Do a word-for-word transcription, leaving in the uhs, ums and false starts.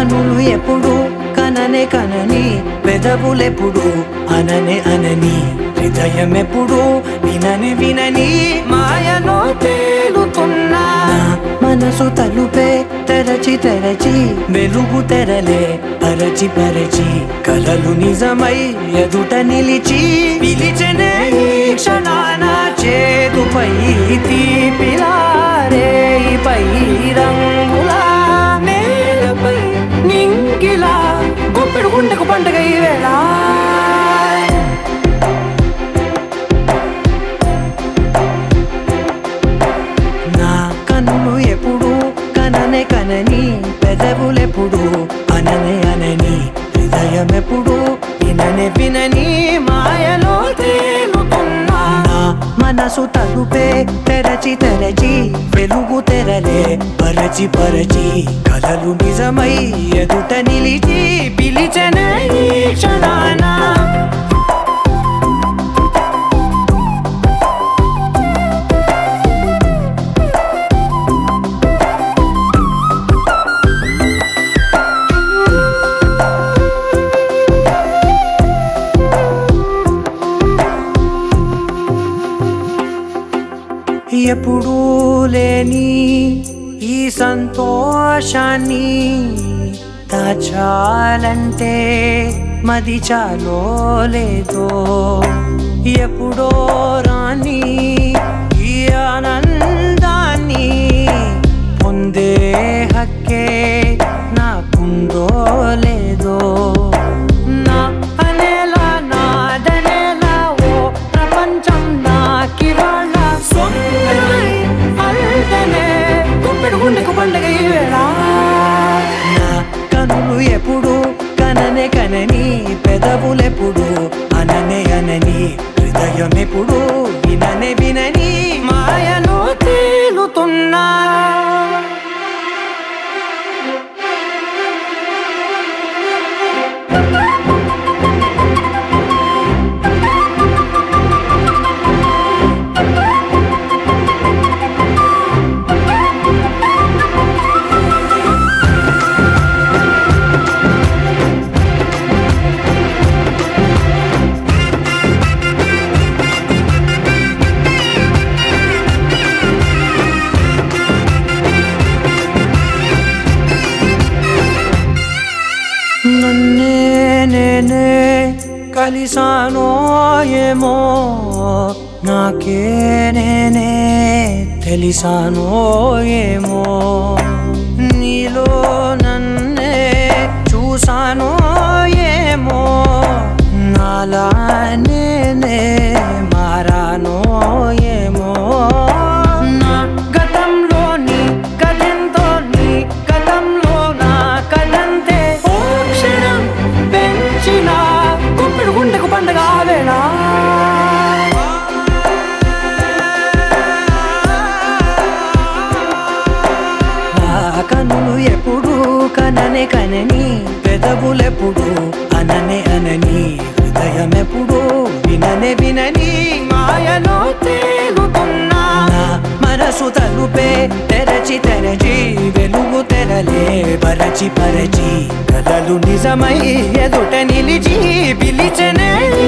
కనులు ఎప్పుడు కననే కనని, పెదవులెప్పుడు అననే అనని, హృదయం ఎప్పుడు వినని వినని మాయలో తేలుతున్నా. మనసు తలుపే తెరచి తెరచి, వెలుగు తెరలే పరచి పరచి, కలలు నిజమై ఎదుట నిలిచి పిలిచెనే ఈ క్షణాన చేతుపై తీపిలారే పై రంగులా నేలపై నింగిలా గుప్పెడు గుండెకు పండుగ ఈ వేళ. నా కన్నులు ఎప్పుడు కననే కనని, పెదవులెప్పుడు అననే అనని, హృదయం ఎప్పుడు విననే వినని మాయలో తేలుతున్నా. నా మనసు తలుపే తెరచి తెరచి, వెలుగు తెరలే పరచి పరచి, కలలు నిజమై ఎదుట నిలిచి పిలిచెనే ఈ క్షణాన. ఎప్పుడూ లేని ఈ సంతోషాన్ని దాచాలంటే మది చాలో లేదో, ఎప్పుడో రాని ఈ ఆనందాన్ని పొందే హక్కే నాకుందో లేదో. నా అనేలా నాదనేలా ఓ ప్రపంచం నాకివాళ్ళ సొంతమై అల్దనే గుప్పెడు గుండెకు పండుగ ఈ వేళ. నా కనులు ఎప్పుడు కననే కనని, పెదవులెప్పుడు అననే అనని, హృదయం ఎప్పుడు విననే వినని మాయలో తేలుతున్నా. నన్నే నేనే కలిసానో ఏమో, నాకే నేనే తెలిసానో ఏమో, నీలో నన్నే చూసానో ఏమో, నాలా నేనే మారానో ఏమో. నా గతంలోని కథంతో నీ గతంలో నా కథంతే ఓ క్షణం పెంచిన గుప్పెడు గుండెకు పండుగ వేళ. కనులు ఎప్పుడు కననే కనని, పెదవులెప్పుడు అననే అనని, హృదయం ఎప్పుడు విననే వినని మాయలో తేలుతున్నా. మనసు తలుపే తెరచి తెరచి, వెలుగు తెరలే పరచి పరచి, కలలు నిజమై ఎదుట నిలిచి పిలిచెనే